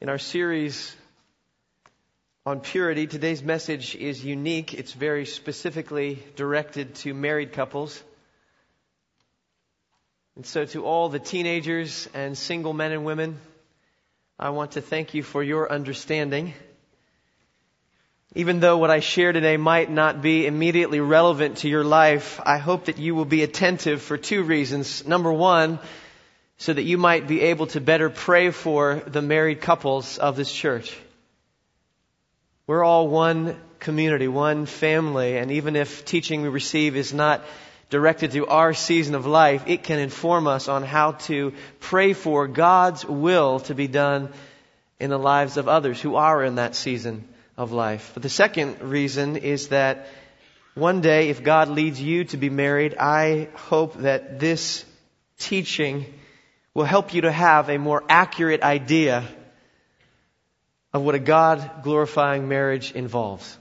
In our series on purity, today's message is unique. It's very specifically directed to married couples. And so to all the teenagers and single men and women, I want to thank you for your understanding. Even though what I share today might not be immediately relevant to your life, I hope that you will be attentive for two reasons. Number one, so that you might be able to better pray for the married couples of this church. We're all one community, one family, and even if teaching we receive is not directed to our season of life, it can inform us on how to pray for God's will to be done in the lives of others who are in that season of life. But the second reason is that one day, if God leads you to be married, I hope that this teaching will help you to have a more accurate idea of what a God-glorifying marriage involves.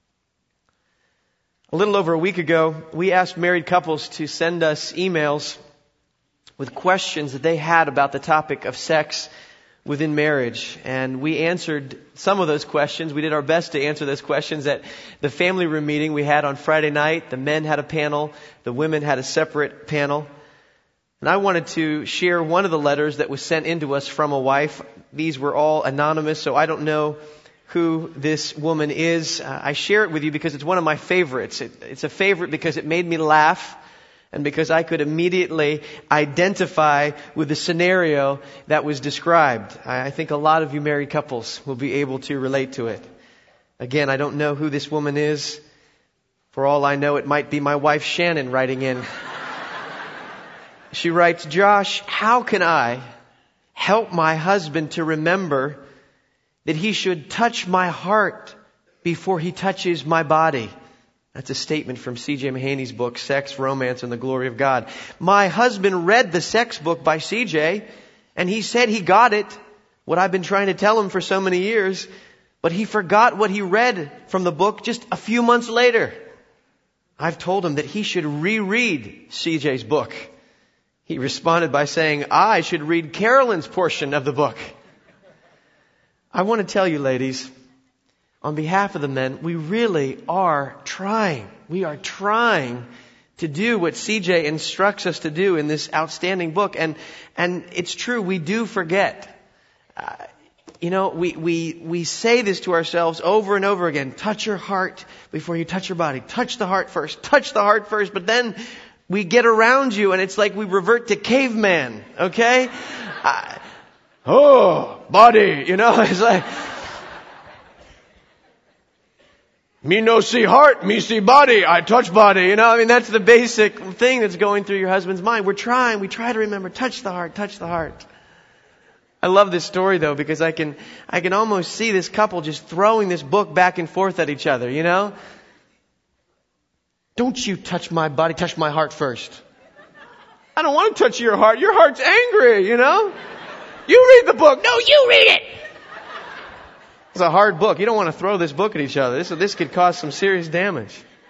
A little over a week ago, we asked married couples to send us emails with questions that they had about the topic of sex within marriage. And we answered some of those questions. We did our best to answer those questions at the family room meeting we had on Friday night. The men had a panel. The women had a separate panel. And I wanted to share one of the letters that was sent in to us from a wife. These were all anonymous, so I don't know who this woman is. I share it with you because it's one of my favorites. It's a favorite because it made me laugh and because I could immediately identify with the scenario that was described. I think a lot of you married couples will be able to relate to it. Again, I don't know who this woman is. For all I know, it might be my wife Shannon writing in. She writes, "Josh, how can I help my husband to remember that he should touch my heart before he touches my body?" That's a statement from C.J. Mahaney's book, Sex, Romance, and the Glory of God. "My husband read the sex book by C.J., and he said he got it, what I've been trying to tell him for so many years, but he forgot what he read from the book just a few months later. I've told him that he should reread C.J.'s book. He responded by saying, I should read Carolyn's portion of the book." I want to tell you, ladies, on behalf of the men, we really are trying. We are trying to do what CJ instructs us to do in this outstanding book. And it's true, we do forget. We say this to ourselves over and over again. Touch your heart before you touch your body. Touch the heart first. Touch the heart first. But then we get around you and it's like we revert to caveman, okay? Body, it's like, me no see heart, me see body, I touch body, that's the basic thing that's going through your husband's mind. We try to remember, touch the heart, touch the heart. I love this story though, because I can almost see this couple just throwing this book back and forth at each other, Don't you touch my body, touch my heart first. I don't want to touch your heart. Your heart's angry, You read the book. No, you read it. It's a hard book. You don't want to throw this book at each other. This could cause some serious damage.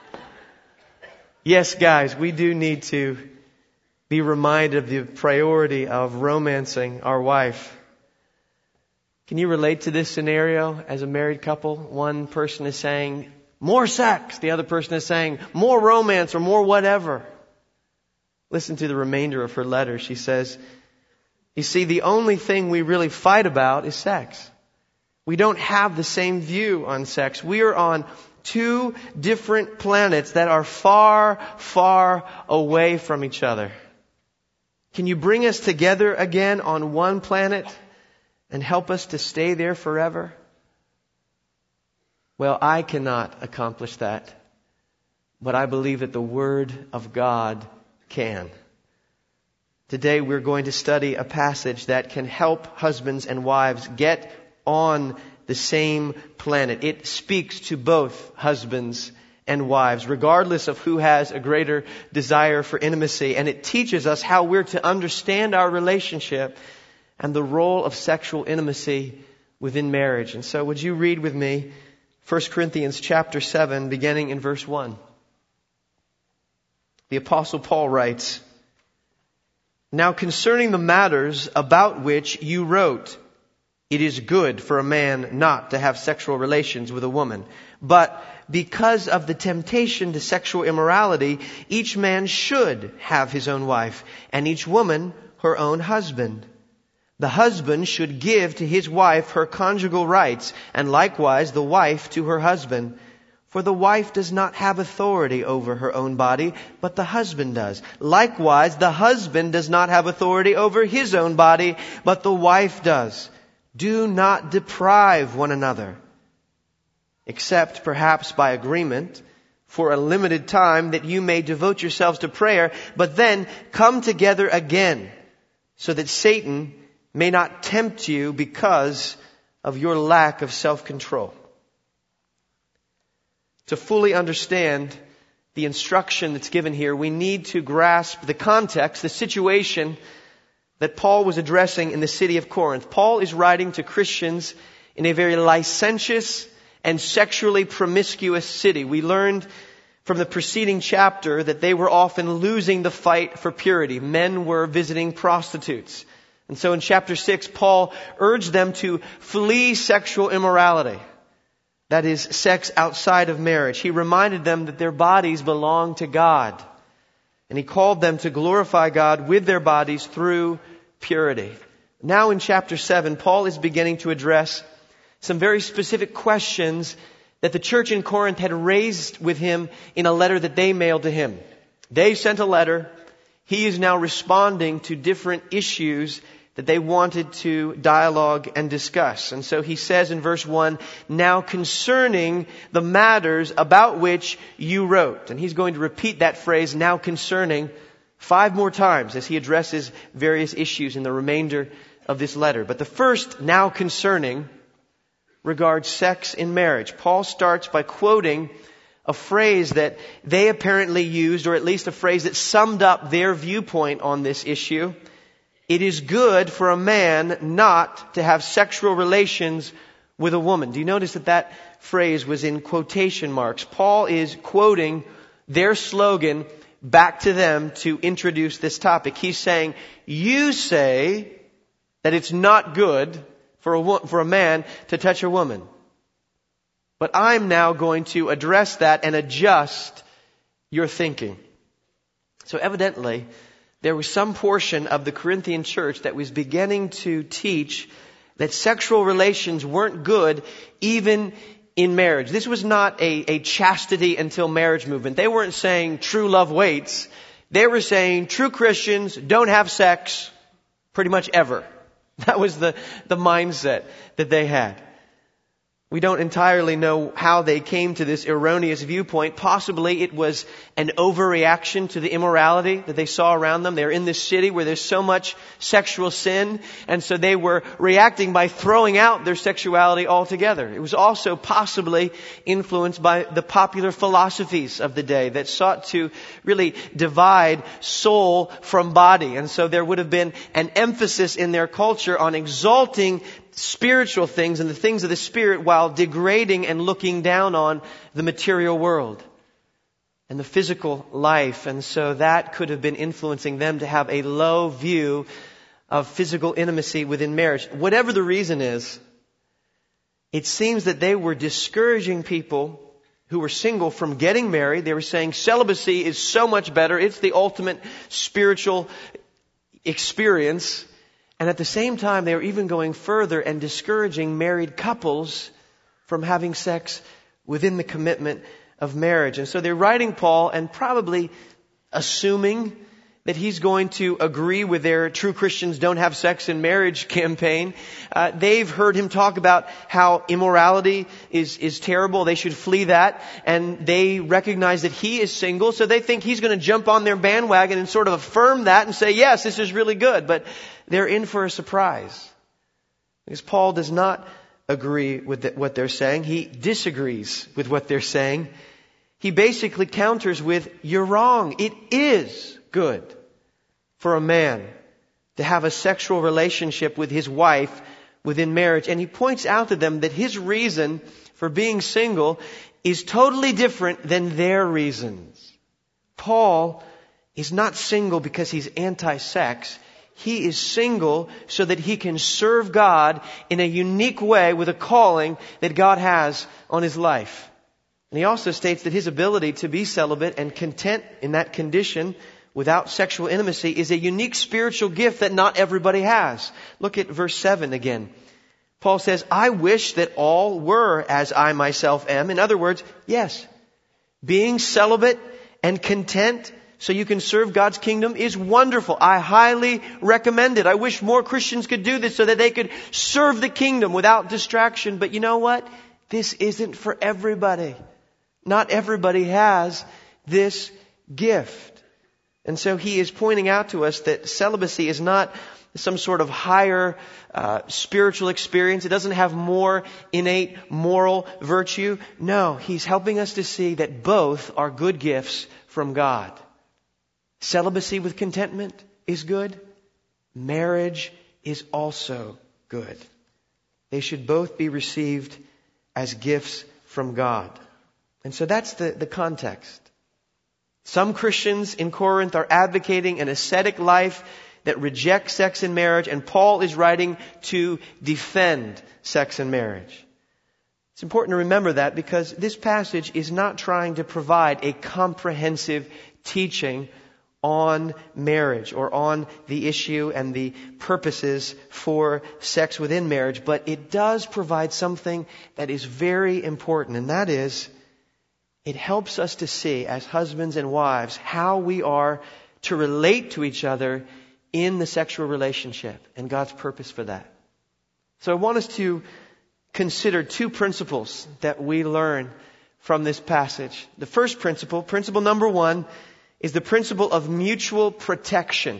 Yes, guys, we do need to be reminded of the priority of romancing our wife. Can you relate to this scenario as a married couple? One person is saying, more sex. The other person is saying, more romance or more whatever. Listen to the remainder of her letter. She says, you see, the only thing we really fight about is sex. We don't have the same view on sex. We are on two different planets that are far, far away from each other. Can you bring us together again on one planet and help us to stay there forever? Well, I cannot accomplish that, but I believe that the Word of God can. Today we're going to study a passage that can help husbands and wives get on the same planet. It speaks to both husbands and wives, regardless of who has a greater desire for intimacy. And it teaches us how we're to understand our relationship and the role of sexual intimacy within marriage. And so would you read with me 1 Corinthians chapter 7, beginning in verse 1. The Apostle Paul writes, "Now concerning the matters about which you wrote, it is good for a man not to have sexual relations with a woman. But because of the temptation to sexual immorality, each man should have his own wife, and each woman her own husband. The husband should give to his wife her conjugal rights, and likewise the wife to her husband. For the wife does not have authority over her own body, but the husband does. Likewise, the husband does not have authority over his own body, but the wife does. Do not deprive one another, except perhaps by agreement, for a limited time, that you may devote yourselves to prayer, but then come together again, so that Satan may not tempt you because of your lack of self-control. To fully understand the instruction that's given here, we need to grasp the context, the situation that Paul was addressing in the city of Corinth. Paul is writing to Christians in a very licentious and sexually promiscuous city. We learned from the preceding chapter that they were often losing the fight for purity. Men were visiting prostitutes. And so in chapter 6, Paul urged them to flee sexual immorality. That is, sex outside of marriage. He reminded them that their bodies belong to God. And he called them to glorify God with their bodies through purity. Now in chapter 7, Paul is beginning to address some very specific questions that the church in Corinth had raised with him in a letter that they mailed to him. They sent a letter. He is now responding to different issues that they wanted to dialogue and discuss. And so he says in verse 1, now concerning the matters about which you wrote. And he's going to repeat that phrase, now concerning, 5 more times as he addresses various issues in the remainder of this letter. But the first, now concerning, regards sex in marriage. Paul starts by quoting a phrase that they apparently used, or at least a phrase that summed up their viewpoint on this issue. It is good for a man not to have sexual relations with a woman. Do you notice that that phrase was in quotation marks? Paul is quoting their slogan back to them to introduce this topic. He's saying, you say that it's not good for a man to touch a woman. But I'm now going to address that and adjust your thinking. So evidently, there was some portion of the Corinthian church that was beginning to teach that sexual relations weren't good even in marriage. This was not a chastity until marriage movement. They weren't saying true love waits. They were saying true Christians don't have sex pretty much ever. That was the mindset that they had. We don't entirely know how they came to this erroneous viewpoint. Possibly it was an overreaction to the immorality that they saw around them. They're in this city where there's so much sexual sin, and so they were reacting by throwing out their sexuality altogether. It was also possibly influenced by the popular philosophies of the day that sought to really divide soul from body. And so there would have been an emphasis in their culture on exalting spiritual things and the things of the Spirit while degrading and looking down on the material world and the physical life. And so that could have been influencing them to have a low view of physical intimacy within marriage. Whatever the reason is, it seems that they were discouraging people who were single from getting married. They were saying celibacy is so much better. It's the ultimate spiritual experience. And at the same time, they were even going further and discouraging married couples from having sex within the commitment of marriage. And so they're writing Paul and probably assuming that he's going to agree with their true Christians don't have sex in marriage campaign. They've heard him talk about how immorality is terrible. They should flee that. And they recognize that he is single. So they think he's going to jump on their bandwagon and sort of affirm that and say, yes, this is really good. But they're in for a surprise. Because Paul does not agree with what they're saying. He disagrees with what they're saying. He basically counters with, you're wrong. It is good for a man to have a sexual relationship with his wife within marriage. And he points out to them that his reason for being single is totally different than their reasons. Paul is not single because he's anti-sex. he is single so that he can serve God in a unique way with a calling that God has on his life. And he also states that his ability to be celibate and content in that condition without sexual intimacy is a unique spiritual gift that not everybody has. Look at verse 7 again. Paul says, I wish that all were as I myself am. In other words, yes, being celibate and content so you can serve God's kingdom is wonderful. I highly recommend it. I wish more Christians could do this so that they could serve the kingdom without distraction. But you know what? This isn't for everybody. Not everybody has this gift. And so he is pointing out to us that celibacy is not some sort of higher spiritual experience. It doesn't have more innate moral virtue. No, he's helping us to see that both are good gifts from God. Celibacy with contentment is good. Marriage is also good. They should both be received as gifts from God. And so that's the context. Some Christians in Corinth are advocating an ascetic life that rejects sex and marriage, and Paul is writing to defend sex and marriage. It's important to remember that because this passage is not trying to provide a comprehensive teaching on marriage or on the issue and the purposes for sex within marriage, but it does provide something that is very important, and that is it helps us to see as husbands and wives how we are to relate to each other in the sexual relationship and God's purpose for that. So I want us to consider two principles that we learn from this passage. The first principle number 1, is the principle of mutual protection.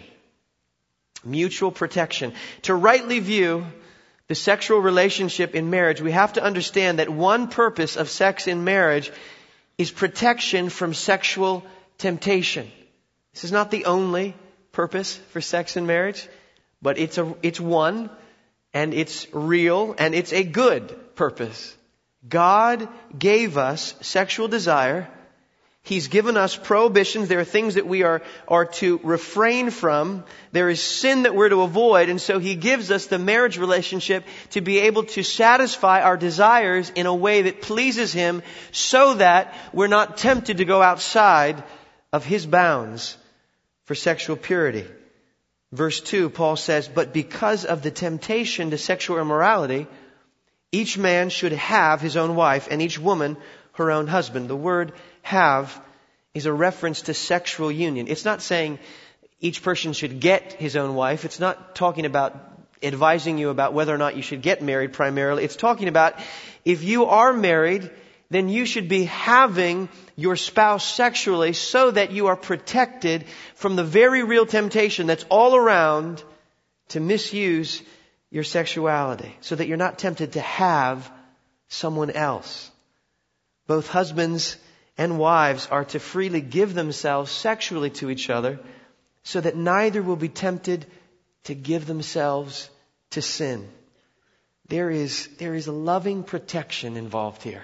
Mutual protection. To rightly view the sexual relationship in marriage, we have to understand that one purpose of sex in marriage is protection from sexual temptation. This is not the only purpose for sex in marriage, but it's one, and it's real, and it's a good purpose. God gave us sexual desire. He's given us prohibitions. There are things that we are to refrain from. There is sin that we're to avoid. And so He gives us the marriage relationship to be able to satisfy our desires in a way that pleases Him so that we're not tempted to go outside of His bounds for sexual purity. Verse 2, Paul says, but because of the temptation to sexual immorality, each man should have his own wife and each woman her own husband. The word have is a reference to sexual union. It's not saying each person should get his own wife. It's not talking about advising you about whether or not you should get married primarily. It's talking about if you are married, then you should be having your spouse sexually so that you are protected from the very real temptation that's all around to misuse your sexuality, so that you're not tempted to have someone else. Both husbands and wives are to freely give themselves sexually to each other so that neither will be tempted to give themselves to sin. There is a loving protection involved here.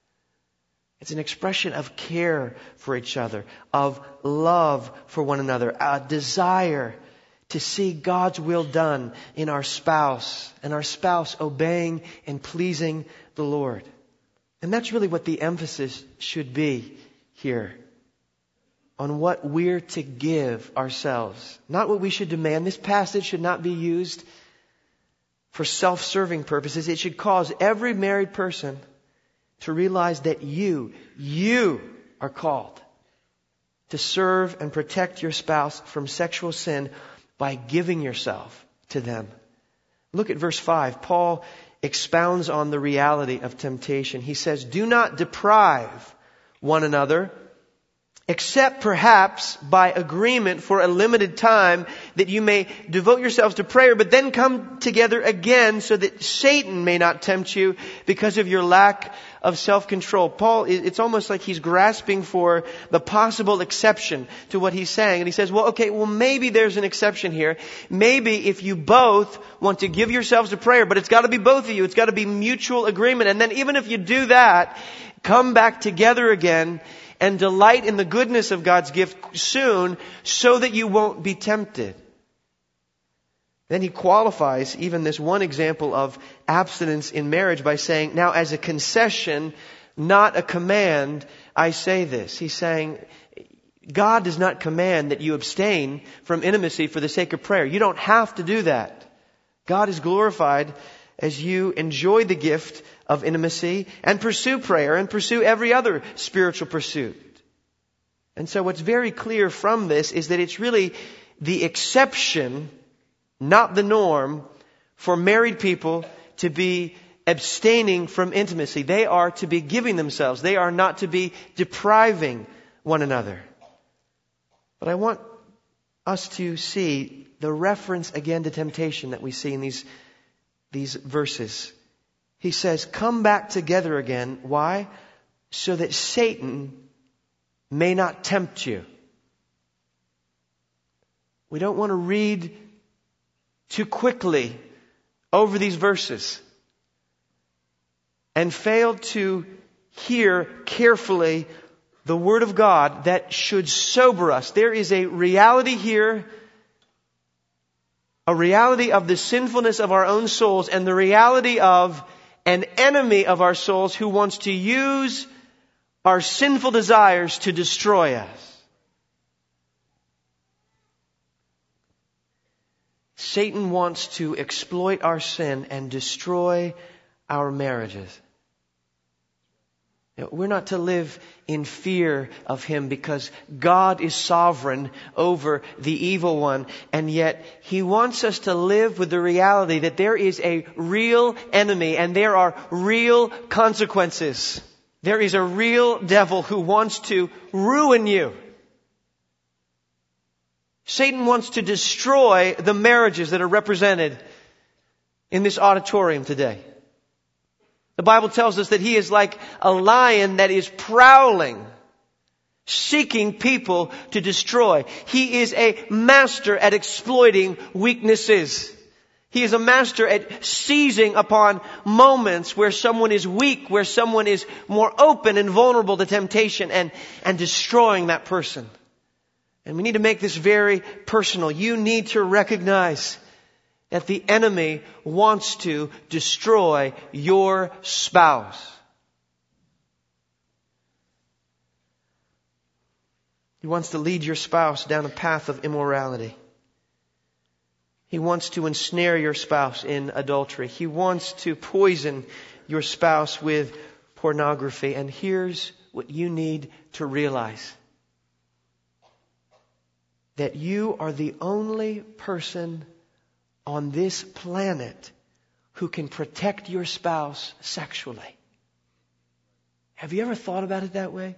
It's an expression of care for each other, of love for one another, a desire to see God's will done in our spouse and our spouse obeying and pleasing the Lord. And that's really what the emphasis should be here, on what we're to give ourselves, not what we should demand. This passage should not be used for self-serving purposes. It should cause every married person to realize that you are called to serve and protect your spouse from sexual sin by giving yourself to them. Look at verse 5. Paul expounds on the reality of temptation. He says, do not deprive one another, except perhaps by agreement for a limited time, that you may devote yourselves to prayer, but then come together again so that Satan may not tempt you because of your lack of self-control. Paul, it's almost like he's grasping for the possible exception to what he's saying. And he says, maybe there's an exception here. Maybe if you both want to give yourselves to prayer, but it's got to be both of you. It's got to be mutual agreement. And then even if you do that, come back together again and delight in the goodness of God's gift soon so that you won't be tempted. Then he qualifies even this one example of abstinence in marriage by saying, now as a concession, not a command, I say this. He's saying, God does not command that you abstain from intimacy for the sake of prayer. You don't have to do that. God is glorified as you enjoy the gift of intimacy and pursue prayer and pursue every other spiritual pursuit. And so what's very clear from this is that it's really the exception, not the norm, for married people to be abstaining from intimacy. They are to be giving themselves. They are not to be depriving one another. But I want us to see the reference again to temptation that we see in these verses. He says, come back together again. Why? So that Satan may not tempt you. We don't want to read too quickly over these verses and fail to hear carefully the Word of God that should sober us. There is a reality here, a reality of the sinfulness of our own souls and the reality of an enemy of our souls who wants to use our sinful desires to destroy us. Satan wants to exploit our sin and destroy our marriages. We're not to live in fear of him because God is sovereign over the evil one. And yet he wants us to live with the reality that there is a real enemy and there are real consequences. There is a real devil who wants to ruin you. Satan wants to destroy the marriages that are represented in this auditorium today. The Bible tells us that he is like a lion that is prowling, seeking people to destroy. He is a master at exploiting weaknesses. He is a master at seizing upon moments where someone is weak, where someone is more open and vulnerable to temptation and destroying that person. And we need to make this very personal. You need to recognize that the enemy wants to destroy your spouse. He wants to lead your spouse down a path of immorality. He wants to ensnare your spouse in adultery. He wants to poison your spouse with pornography. And here's what you need to realize. That you are the only person on this planet who can protect your spouse sexually. Have you ever thought about it that way?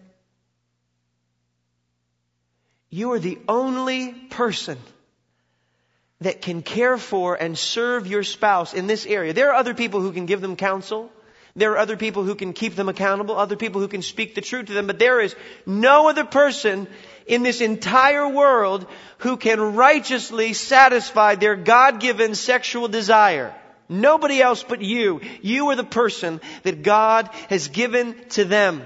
You are the only person that can care for and serve your spouse in this area. There are other people who can give them counsel. There are other people who can keep them accountable, other people who can speak the truth to them, but there is no other person in this entire world who can righteously satisfy their God-given sexual desire. Nobody else but you. You are the person that God has given to them.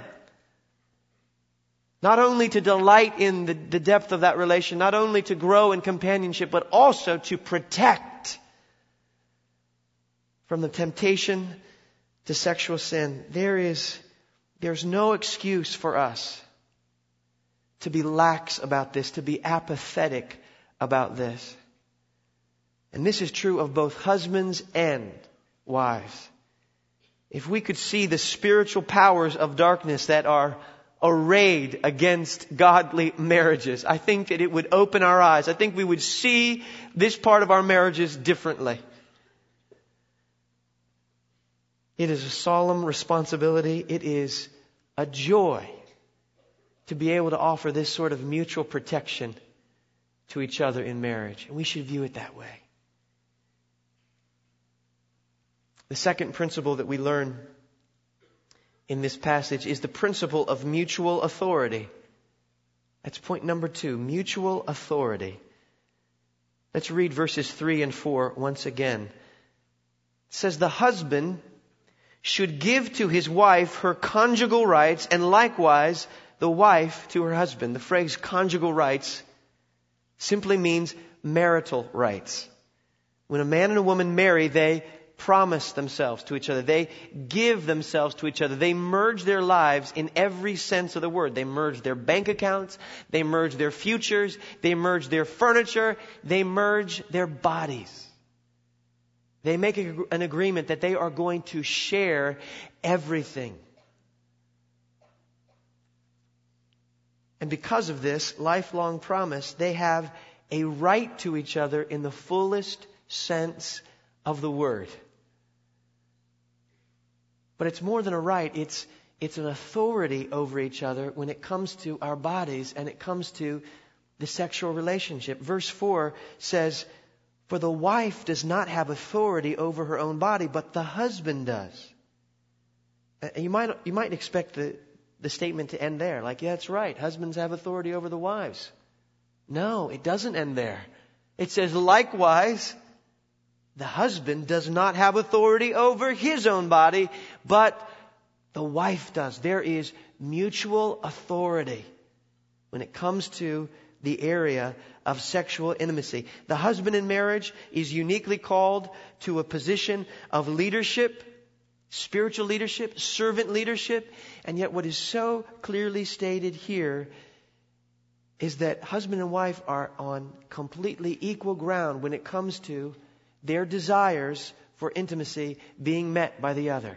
Not only to delight in the depth of that relation, not only to grow in companionship, but also to protect from the temptation to sexual sin. There's no excuse for us to be lax about this, to be apathetic about this. And this is true of both husbands and wives. If we could see the spiritual powers of darkness that are arrayed against godly marriages, I think that it would open our eyes. I think we would see this part of our marriages differently. It is a solemn responsibility. It is a joy to be able to offer this sort of mutual protection to each other in marriage. And we should view it that way. The second principle that we learn in this passage is the principle of mutual authority. That's point number 2, mutual authority. Let's read verses 3 and 4 once again. It says, the husband should give to his wife her conjugal rights, and likewise the wife to her husband. The phrase conjugal rights simply means marital rights. When a man and a woman marry, they promise themselves to each other. They give themselves to each other. They merge their lives in every sense of the word. They merge their bank accounts. They merge their futures. They merge their furniture. They merge their bodies. They make an agreement that they are going to share everything. And because of this lifelong promise, they have a right to each other in the fullest sense of the word. But it's more than a right. It's an authority over each other when it comes to our bodies and it comes to the sexual relationship. Verse 4 says, "For the wife does not have authority over her own body, but the husband does." You might expect the statement to end there. Like, yeah, that's right. Husbands have authority over the wives. No, it doesn't end there. It says, likewise, the husband does not have authority over his own body, but the wife does. There is mutual authority when it comes to the area of sexual intimacy. The husband in marriage is uniquely called to a position of leadership, spiritual leadership, servant leadership. And yet what is so clearly stated here is that husband and wife are on completely equal ground when it comes to their desires for intimacy being met by the other.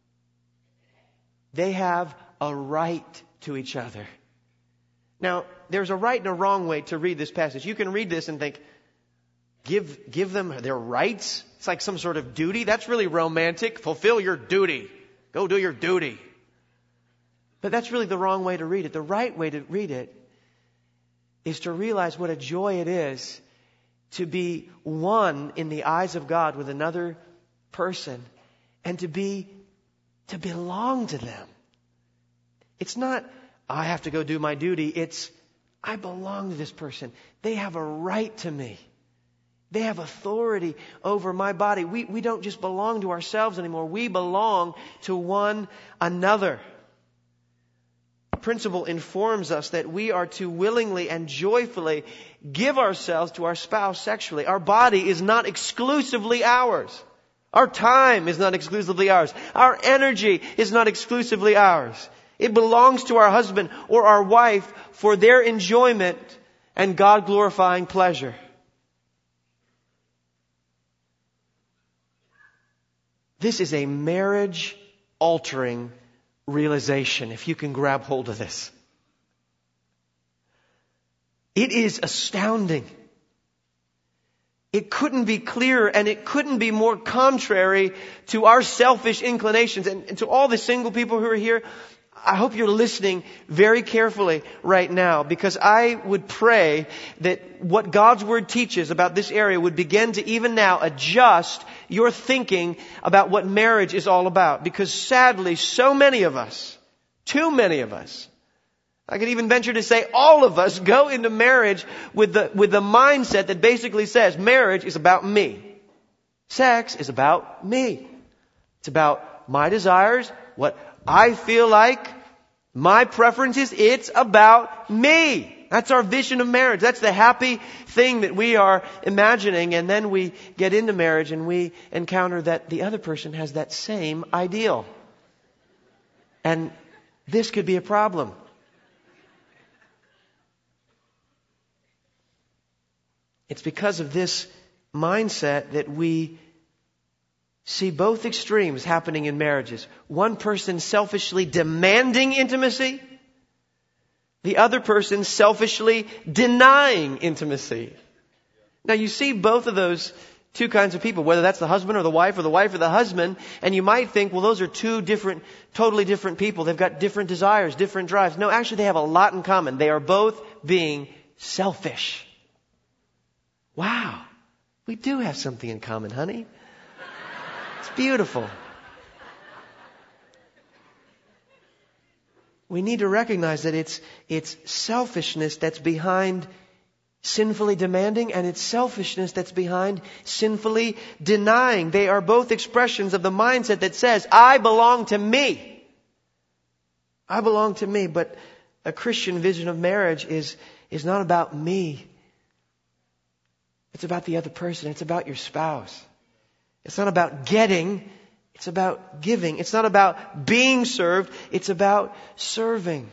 They have a right to each other. Now, there's a right and a wrong way to read this passage. You can read this and think, give them their rights? It's like some sort of duty. That's really romantic. Fulfill your duty. Go do your duty. But that's really the wrong way to read it. The right way to read it is to realize what a joy it is to be one in the eyes of God with another person and to belong to them. It's not, I have to go do my duty. It's, I belong to this person. They have a right to me. They have authority over my body. We don't just belong to ourselves anymore. We belong to one another. Principle informs us that we are to willingly and joyfully give ourselves to our spouse sexually. Our body is not exclusively ours. Our time is not exclusively ours. Our energy is not exclusively ours. It belongs to our husband or our wife for their enjoyment and God-glorifying pleasure. This is a marriage-altering realization, if you can grab hold of this. It is astounding. It couldn't be clearer and it couldn't be more contrary to our selfish inclinations. And to all the single people who are here, I hope you're listening very carefully right now, because I would pray that what God's Word teaches about this area would begin to even now adjust your thinking about what marriage is all about. Because sadly, so many of us, too many of us, I could even venture to say all of us, go into marriage with the mindset that basically says marriage is about me. Sex is about me. It's about my desires, what I feel like, my preferences. It's about me. That's our vision of marriage. That's the happy thing that we are imagining. And then we get into marriage and we encounter that the other person has that same ideal. And this could be a problem. It's because of this mindset that we see both extremes happening in marriages. One person selfishly demanding intimacy. The other person selfishly denying intimacy. Now you see both of those two kinds of people, whether that's the husband or the wife or the husband, and you might think, well, those are two totally different people. They've got different desires, different drives. No, actually they have a lot in common. They are both being selfish. Wow. We do have something in common, honey. It's beautiful. We need to recognize that it's selfishness that's behind sinfully demanding, and it's selfishness that's behind sinfully denying. They are both expressions of the mindset that says, I belong to me. I belong to me. But a Christian vision of marriage is not about me. It's about the other person. It's about your spouse. It's not about getting. It's about giving. It's not about being served. It's about serving.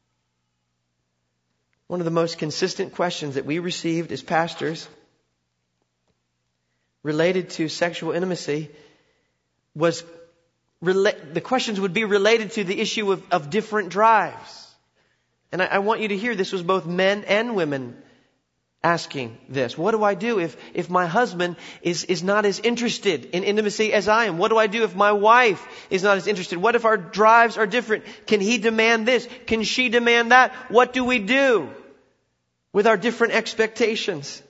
One of the most consistent questions that we received as pastors related to sexual intimacy was, the questions would be related to the issue of different drives. And I want you to hear this was both men and women asking this. What do I do if my husband is not as interested in intimacy as I am? What do I do if my wife is not as interested? What if our drives are different? Can he demand this? Can she demand that? What do we do with our different expectations?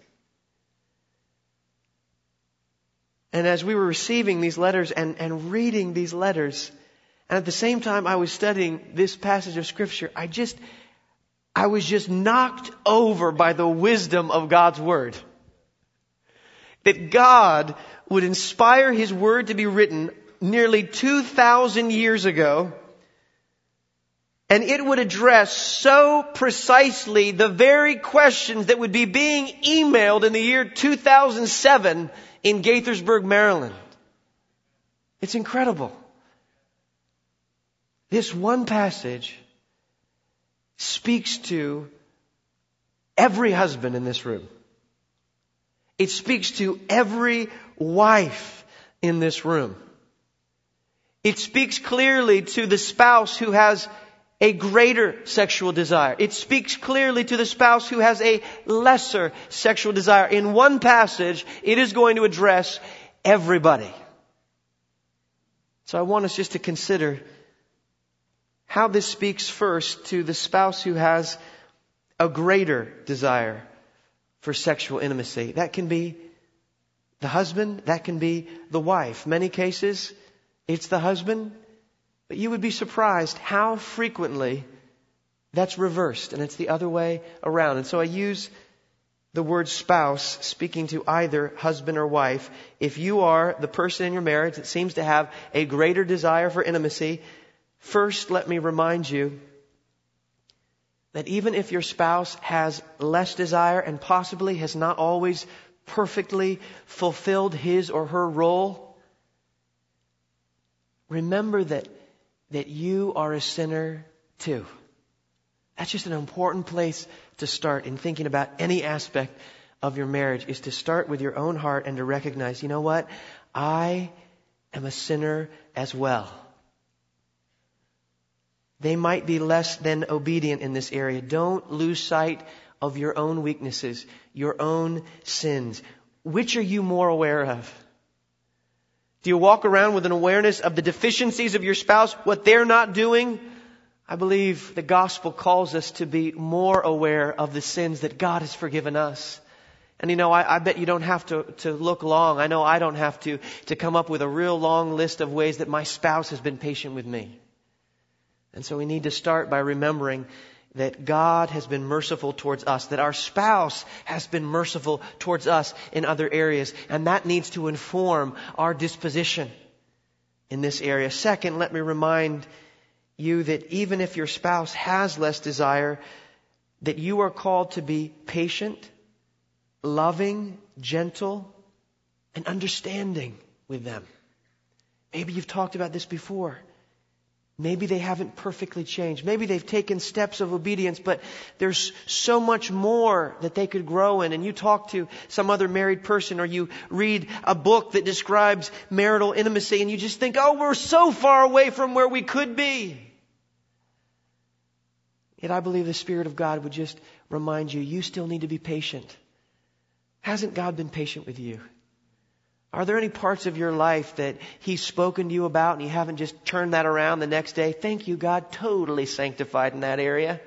And as we were receiving these letters and reading these letters, and at the same time I was studying this passage of Scripture, I was just knocked over by the wisdom of God's Word. That God would inspire His Word to be written nearly 2,000 years ago, and it would address so precisely the very questions that would be being emailed in the year 2007 in Gaithersburg, Maryland. It's incredible. This one passage speaks to every husband in this room. It speaks to every wife in this room. It speaks clearly to the spouse who has a greater sexual desire. It speaks clearly to the spouse who has a lesser sexual desire. In one passage, it is going to address everybody. So I want us just to consider how this speaks first to the spouse who has a greater desire for sexual intimacy. That can be the husband, that can be the wife. Many cases, it's the husband, but you would be surprised how frequently that's reversed, and it's the other way around. And so I use the word spouse speaking to either husband or wife. If you are the person in your marriage that seems to have a greater desire for intimacy, first, let me remind you that even if your spouse has less desire and possibly has not always perfectly fulfilled his or her role, remember that you are a sinner too. That's just an important place to start in thinking about any aspect of your marriage, is to start with your own heart and to recognize, you know what? I am a sinner as well. They might be less than obedient in this area. Don't lose sight of your own weaknesses, your own sins. Which are you more aware of? Do you walk around with an awareness of the deficiencies of your spouse, what they're not doing? I believe the gospel calls us to be more aware of the sins that God has forgiven us. And I bet you don't have to look long. I know I don't have to come up with a real long list of ways that my spouse has been patient with me. And so we need to start by remembering that God has been merciful towards us, that our spouse has been merciful towards us in other areas. And that needs to inform our disposition in this area. Second, let me remind you that even if your spouse has less desire, that you are called to be patient, loving, gentle, and understanding with them. Maybe you've talked about this before. Maybe they haven't perfectly changed. Maybe they've taken steps of obedience, but there's so much more that they could grow in. And you talk to some other married person, or you read a book that describes marital intimacy, and you just think, oh, we're so far away from where we could be. Yet I believe the Spirit of God would just remind you, you still need to be patient. Hasn't God been patient with you? Are there any parts of your life that He's spoken to you about and you haven't just turned that around the next day? Thank you, God, totally sanctified in that area.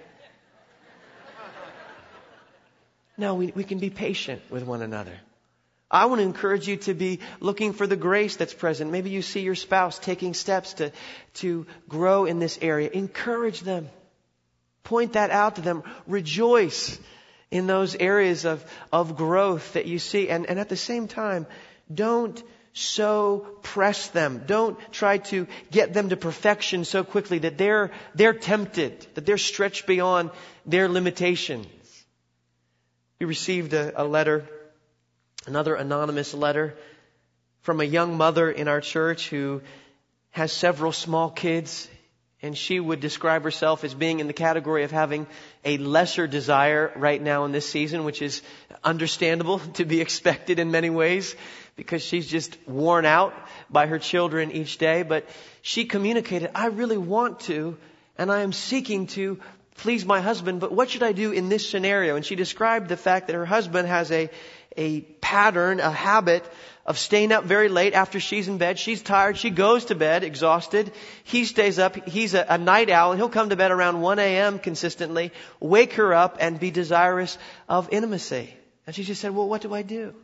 No, we can be patient with one another. I want to encourage you to be looking for the grace that's present. Maybe you see your spouse taking steps to grow in this area. Encourage them. Point that out to them. Rejoice in those areas of growth that you see. And at the same time, don't so press them. Don't try to get them to perfection so quickly that they're tempted, that they're stretched beyond their limitations. We received a letter Another anonymous letter from a young mother in our church who has several small kids, and she would describe herself as being in the category of having a lesser desire right now in this season, which is understandable, to be expected in many ways, because she's just worn out by her children each day. But she communicated, I really want to, and I am seeking to please my husband, but what should I do in this scenario? And she described the fact that her husband has a pattern, a habit of staying up very late after she's in bed. She's tired. She goes to bed exhausted. He stays up. He's a night owl, and he'll come to bed around 1 a.m. consistently, wake her up and be desirous of intimacy. And she just said, well, what do I do?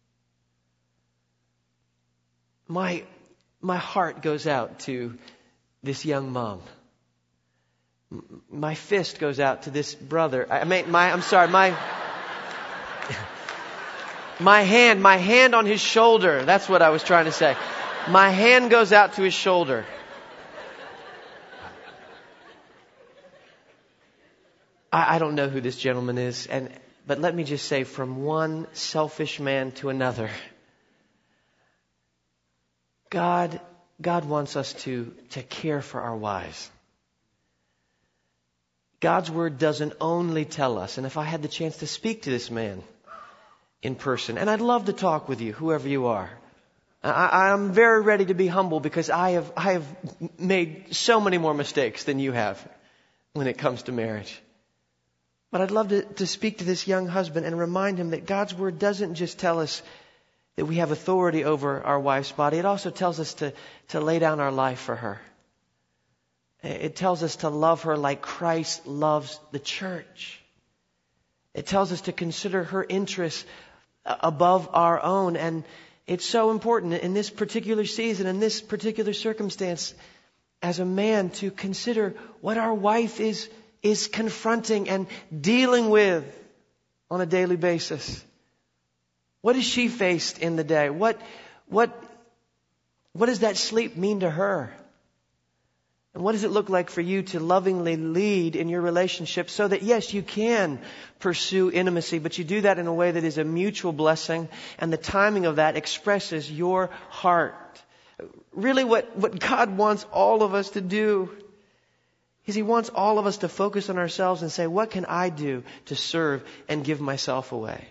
My heart goes out to this young mom. My fist goes out to this brother. My hand on his shoulder. That's what I was trying to say. My hand goes out to his shoulder. I don't know who this gentleman is, but let me just say, from one selfish man to another, God wants us to care for our wives. God's Word doesn't only tell us, and if I had the chance to speak to this man in person, and I'd love to talk with you, whoever you are. I'm very ready to be humble because I have made so many more mistakes than you have when it comes to marriage. But I'd love to speak to this young husband and remind him that God's Word doesn't just tell us that we have authority over our wife's body. It also tells us to lay down our life for her. It tells us to love her like Christ loves the church. It tells us to consider her interests above our own. And it's so important in this particular season, in this particular circumstance, as a man, to consider what our wife is confronting and dealing with on a daily basis. What has she faced in the day? What does that sleep mean to her? And what does it look like for you to lovingly lead in your relationship so that, yes, you can pursue intimacy, but you do that in a way that is a mutual blessing, and the timing of that expresses your heart. Really what God wants all of us to do is He wants all of us to focus on ourselves and say, what can I do to serve and give myself away?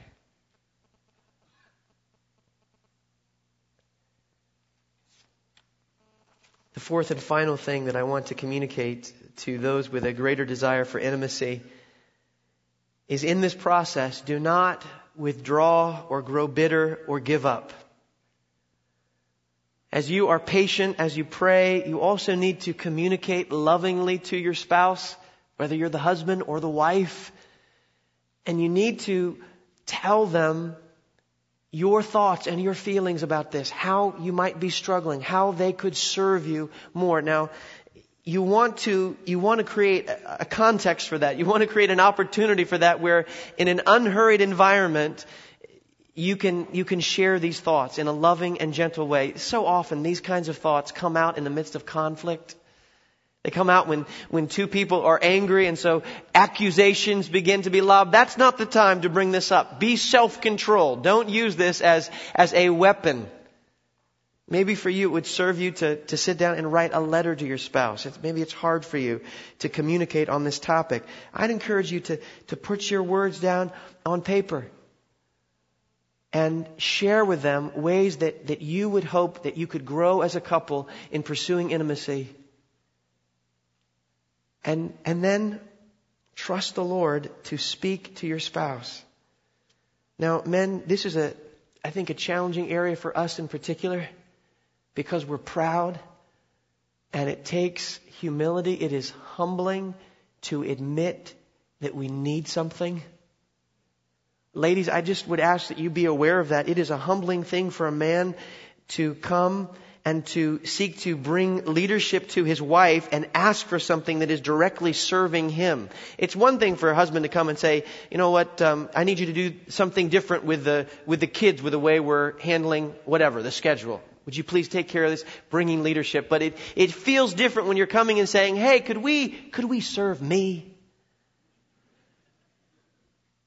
The fourth and final thing that I want to communicate to those with a greater desire for intimacy is, in this process, do not withdraw or grow bitter or give up. As you are patient, as you pray, you also need to communicate lovingly to your spouse, whether you're the husband or the wife. And you need to tell them your thoughts and your feelings about this, how you might be struggling, how they could serve you more. Now, you want to create a context for that. You want to create an opportunity for that where, in an unhurried environment, you can share these thoughts in a loving and gentle way. So often these kinds of thoughts come out in the midst of conflict. They come out when two people are angry, and so accusations begin to be lobbed. That's not the time to bring this up. Be self-controlled. Don't use this as a weapon. Maybe for you it would serve you to sit down and write a letter to your spouse. Maybe it's hard for you to communicate on this topic. I'd encourage you to put your words down on paper and share with them ways that you would hope that you could grow as a couple in pursuing intimacy. And then trust the Lord to speak to your spouse. Now, men, this is I think a challenging area for us in particular, because we're proud and it takes humility. It is humbling to admit that we need something. Ladies, I just would ask that you be aware of that. It is a humbling thing for a man to come and to seek to bring leadership to his wife and ask for something that is directly serving him. It's one thing for a husband to come and say, you know what, I need you to do something different with the kids, with the way we're handling whatever, the schedule. Would you please take care of this, bringing leadership? But it feels different when you're coming and saying, hey, could we serve me?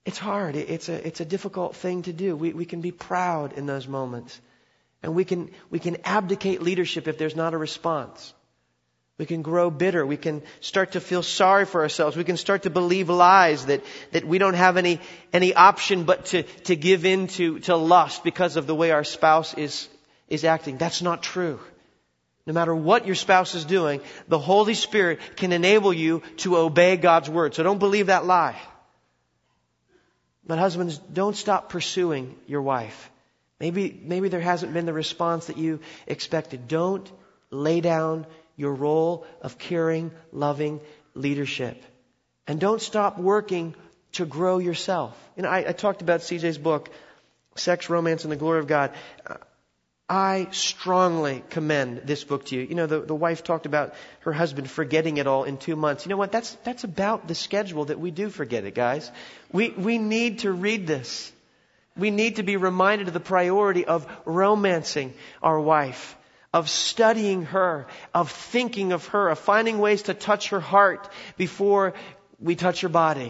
It's hard. It's a difficult thing to do. We can be proud in those moments. And we can abdicate leadership if there's not a response. We can grow bitter. We can start to feel sorry for ourselves. We can start to believe lies that we don't have any option but to give in to lust because of the way our spouse is acting. That's not true. No matter what your spouse is doing, the Holy Spirit can enable you to obey God's word. So don't believe that lie. But husbands, don't stop pursuing your wife. Maybe there hasn't been the response that you expected. Don't lay down your role of caring, loving leadership. And don't stop working to grow yourself. I talked about CJ's book, Sex, Romance, and the Glory of God. I strongly commend this book to you. The wife talked about her husband forgetting it all in 2 months. You know what? That's about the schedule that we do forget it, guys. We need to read this. We need to be reminded of the priority of romancing our wife, of studying her, of thinking of her, of finding ways to touch her heart before we touch her body.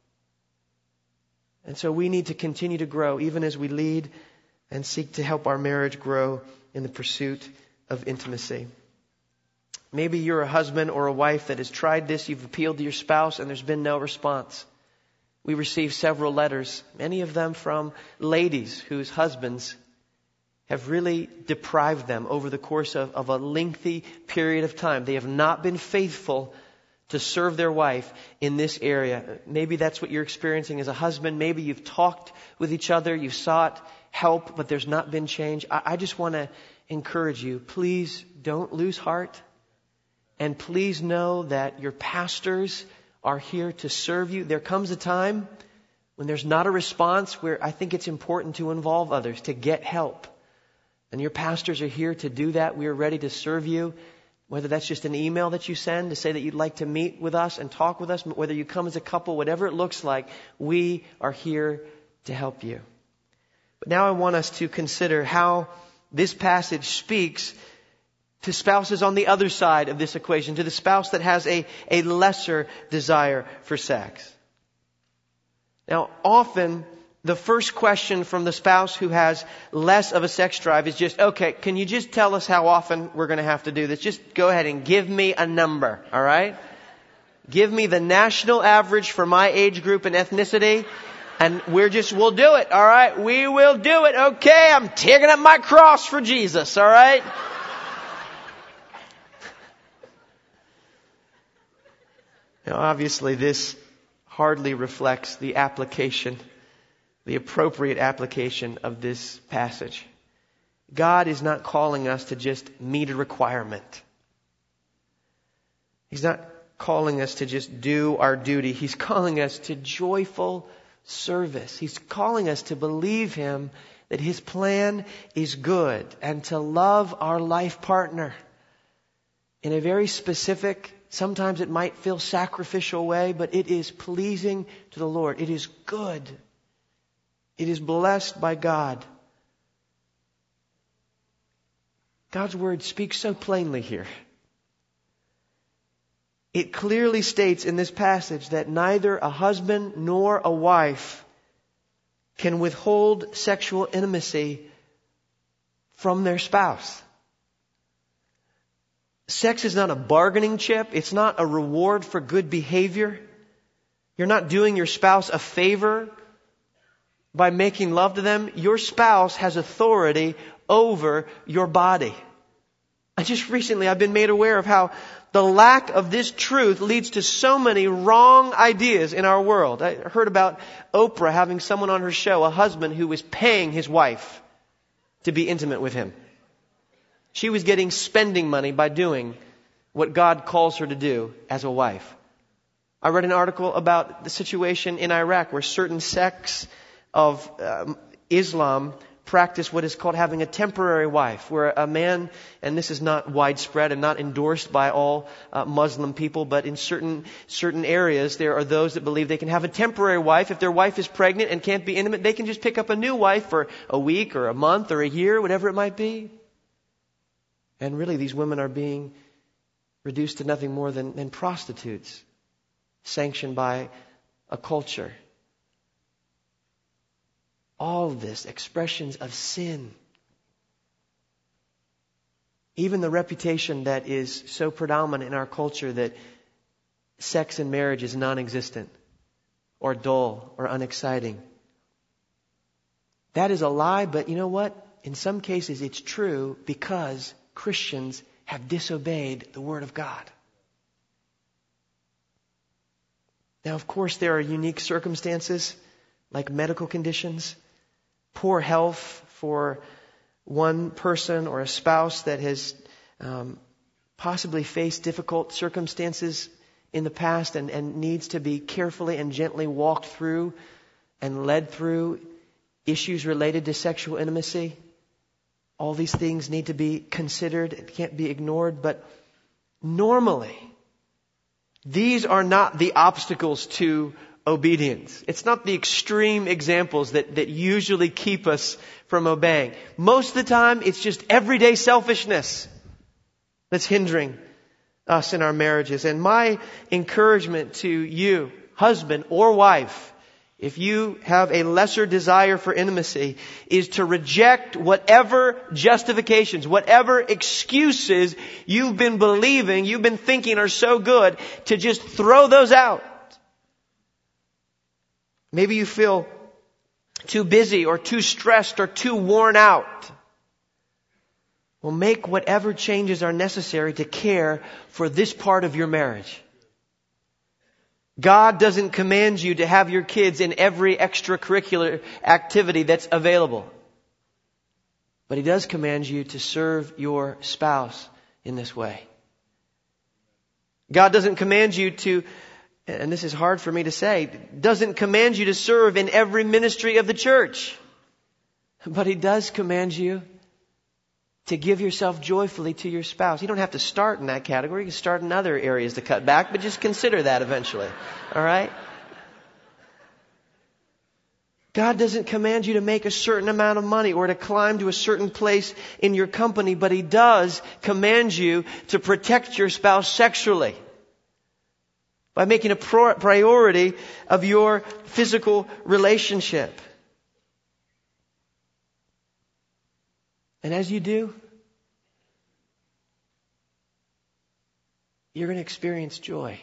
And so we need to continue to grow even as we lead and seek to help our marriage grow in the pursuit of intimacy. Maybe you're a husband or a wife that has tried this. You've appealed to your spouse and there's been no response. We received several letters, many of them from ladies whose husbands have really deprived them over the course of a lengthy period of time. They have not been faithful to serve their wife in this area. Maybe that's what you're experiencing as a husband. Maybe you've talked with each other, you've sought help, but there's not been change. I just want to encourage you, please don't lose heart. And please know that your pastors are here to serve you. There comes a time when there's not a response where I think it's important to involve others, to get help. And your pastors are here to do that. We are ready to serve you. Whether that's just an email that you send to say that you'd like to meet with us and talk with us, whether you come as a couple, whatever it looks like, we are here to help you. But now I want us to consider how this passage speaks to spouses on the other side of this equation, to the spouse that has a lesser desire for sex. Now, often the first question from the spouse who has less of a sex drive is just, okay, can you just tell us how often we're going to have to do this? Just go ahead and give me a number, all right? Give me the national average for my age group and ethnicity, and we'll do it, all right? We will do it, okay? I'm taking up my cross for Jesus, all right? Now, obviously, this hardly reflects the application, the appropriate application of this passage. God is not calling us to just meet a requirement. He's not calling us to just do our duty. He's calling us to joyful service. He's calling us to believe Him that His plan is good and to love our life partner in a very specific, sometimes it might feel sacrificial way, but it is pleasing to the Lord. It is good. It is blessed by God. God's word speaks so plainly here. It clearly states in this passage that neither a husband nor a wife can withhold sexual intimacy from their spouse. Sex is not a bargaining chip. It's not a reward for good behavior. You're not doing your spouse a favor by making love to them. Your spouse has authority over your body. I've been made aware of how the lack of this truth leads to so many wrong ideas in our world. I heard about Oprah having someone on her show, a husband who was paying his wife to be intimate with him. She was getting spending money by doing what God calls her to do as a wife. I read an article about the situation in Iraq where certain sects of Islam practice what is called having a temporary wife, where a man, and this is not widespread and not endorsed by all Muslim people, but in certain areas there are those that believe they can have a temporary wife. If their wife is pregnant and can't be intimate, they can just pick up a new wife for a week or a month or a year, whatever it might be. And really these women are being reduced to nothing more than prostitutes, sanctioned by a culture. All of this, expressions of sin. Even the reputation that is so predominant in our culture that sex and marriage is non-existent or dull or unexciting. That is a lie, but you know what? In some cases it's true because Christians have disobeyed the Word of God. Now, of course, there are unique circumstances like medical conditions, poor health for one person or a spouse that has possibly faced difficult circumstances in the past and needs to be carefully and gently walked through and led through issues related to sexual intimacy. All these things need to be considered. It can't be ignored. But normally, these are not the obstacles to obedience. It's not the extreme examples that usually keep us from obeying. Most of the time, it's just everyday selfishness that's hindering us in our marriages. And my encouragement to you, husband or wife, if you have a lesser desire for intimacy, is to reject whatever justifications, whatever excuses you've been believing, you've been thinking are so good, to just throw those out. Maybe you feel too busy or too stressed or too worn out. Well, make whatever changes are necessary to care for this part of your marriage. God doesn't command you to have your kids in every extracurricular activity that's available. But He does command you to serve your spouse in this way. God doesn't command you to, and this is hard for me to say, doesn't command you to serve in every ministry of the church. But He does command you to give yourself joyfully to your spouse. You don't have to start in that category. You can start in other areas to cut back, but just consider that eventually. All right? God doesn't command you to make a certain amount of money or to climb to a certain place in your company, but He does command you to protect your spouse sexually by making a priority of your physical relationship. And as you do, you're going to experience joy.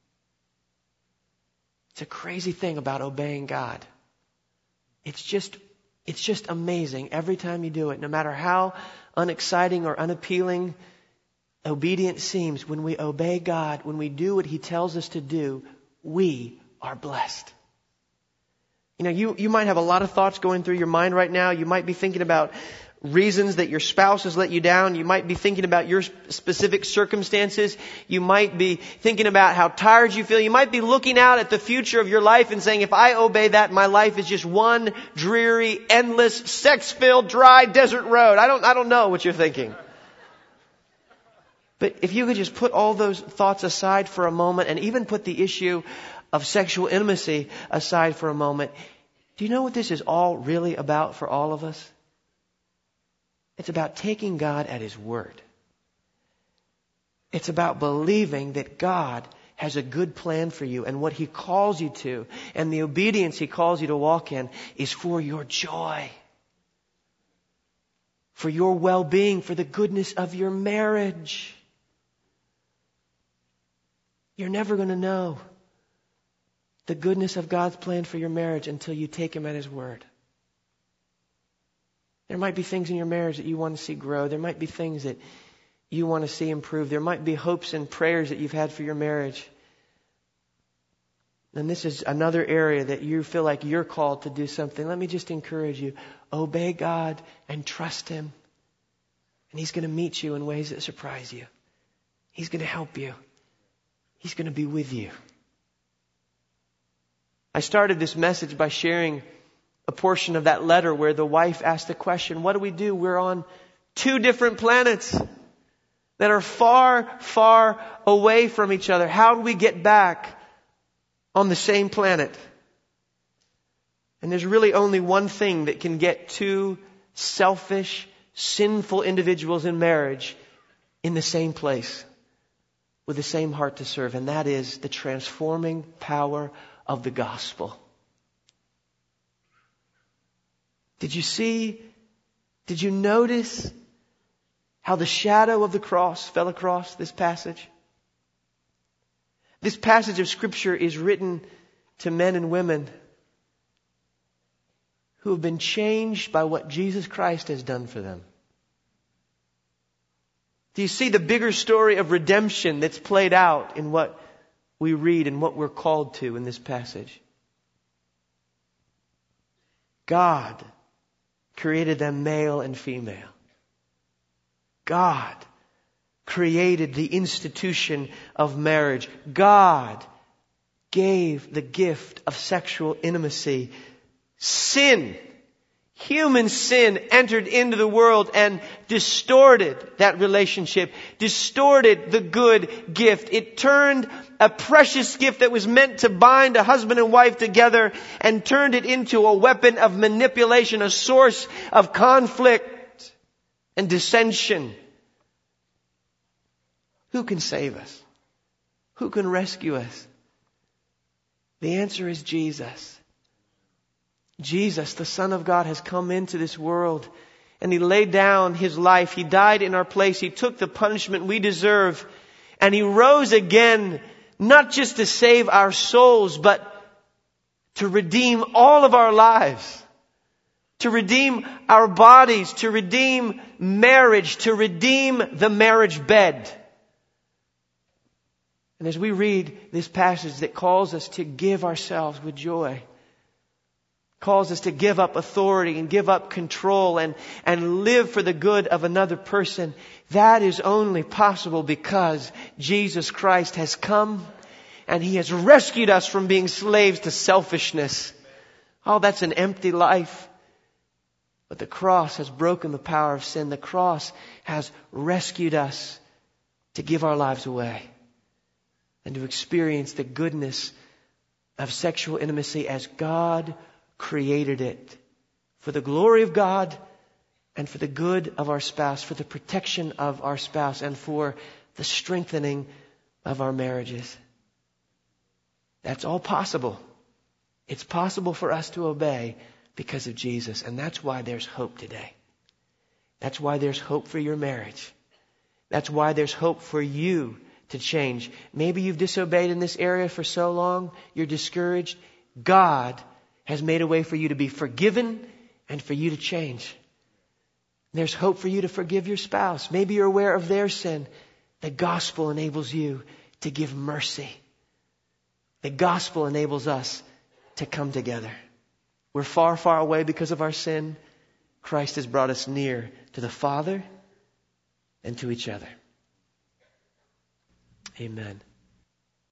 It's a crazy thing about obeying God. It's just amazing every time you do it. No matter how unexciting or unappealing obedience seems, when we obey God, when we do what He tells us to do, we are blessed. You know, you might have a lot of thoughts going through your mind right now. You might be thinking about reasons that your spouse has let you down. You might be thinking about your specific circumstances. You might be thinking about how tired you feel. You might be looking out at the future of your life and saying, if I obey that, my life is just one dreary, endless, sex-filled, dry desert road. I don't know what you're thinking. But if you could just put all those thoughts aside for a moment and even put the issue of sexual intimacy aside for a moment, do you know what this is all really about for all of us? It's about taking God at His word. It's about believing that God has a good plan for you, and what He calls you to and the obedience He calls you to walk in is for your joy, for your well-being, for the goodness of your marriage. You're never going to know the goodness of God's plan for your marriage until you take Him at His word. There might be things in your marriage that you want to see grow. There might be things that you want to see improve. There might be hopes and prayers that you've had for your marriage. And this is another area that you feel like you're called to do something. Let me just encourage you. Obey God and trust Him. And He's going to meet you in ways that surprise you. He's going to help you. He's going to be with you. I started this message by sharing a portion of that letter where the wife asked the question, what do we do? We're on two different planets that are far, far away from each other. How do we get back on the same planet? And there's really only one thing that can get two selfish, sinful individuals in marriage in the same place with the same heart to serve, and that is the transforming power of the gospel. Did you notice how the shadow of the cross fell across this passage? This passage of Scripture is written to men and women who have been changed by what Jesus Christ has done for them. Do you see the bigger story of redemption that's played out in what we read and what we're called to in this passage? God created them male and female. God created the institution of marriage. God gave the gift of sexual intimacy. Sin, human sin, entered into the world and distorted that relationship, distorted the good gift. It turned a precious gift that was meant to bind a husband and wife together and turned it into a weapon of manipulation, a source of conflict and dissension. Who can save us? Who can rescue us? The answer is Jesus. Jesus, the Son of God, has come into this world and He laid down His life. He died in our place. He took the punishment we deserve. And He rose again, not just to save our souls, but to redeem all of our lives. To redeem our bodies, to redeem marriage, to redeem the marriage bed. And as we read this passage that calls us to give ourselves with joy, calls us to give up authority and give up control and live for the good of another person, that is only possible because Jesus Christ has come and He has rescued us from being slaves to selfishness. Oh, that's an empty life. But the cross has broken the power of sin. The cross has rescued us to give our lives away and to experience the goodness of sexual intimacy as God created it, for the glory of God and for the good of our spouse, for the protection of our spouse, and for the strengthening of our marriages. That's all possible. It's possible for us to obey because of Jesus, and that's why there's hope today. That's why there's hope for your marriage. That's why there's hope for you to change. Maybe you've disobeyed in this area for so long, you're discouraged. God has made a way for you to be forgiven and for you to change. There's hope for you to forgive your spouse. Maybe you're aware of their sin. The gospel enables you to give mercy. The gospel enables us to come together. We're far, far away because of our sin. Christ has brought us near to the Father and to each other. Amen.